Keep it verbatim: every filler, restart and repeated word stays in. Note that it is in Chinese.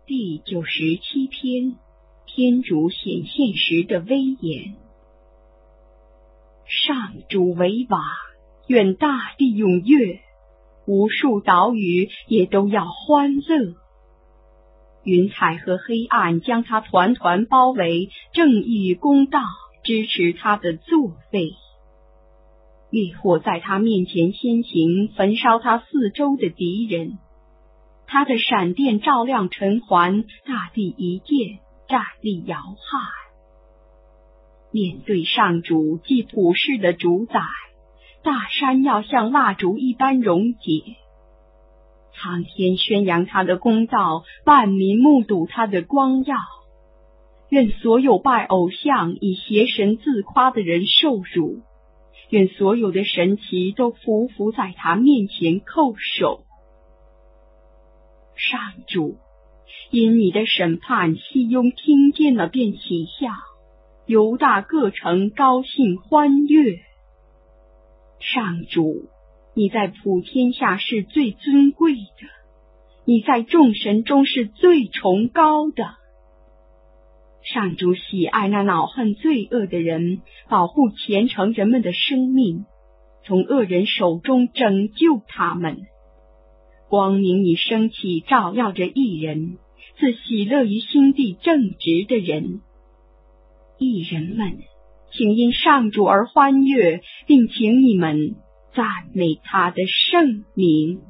第九十七篇，天主显现时的威严。上主为瓦，愿大地踊跃，无数岛屿也都要欢乐。云彩和黑暗将他团团包围，正义与公道支持他的作为。烈火在他面前先行，焚烧他四周的敌人。他的闪电照亮尘寰，大地一见，战力摇撼。面对上主既普世的主宰，大山要像蜡烛一般溶解。苍天宣扬他的公道，万民目睹他的光耀。愿所有拜偶像以邪神自夸的人受辱，愿所有的神祇都匍匐在他面前叩首。上主，因你的审判，西雍听见了便起笑，犹大各城高兴欢悦。上主，你在普天下是最尊贵的，你在众神中是最崇高的。上主喜爱那恼恨罪恶的人，保护虔诚人们的生命，从恶人手中拯救他们。光明已升起，照耀着义人，赐喜乐于心地正直的人。义人们，请因上主而欢悦，并请你们赞美他的圣名。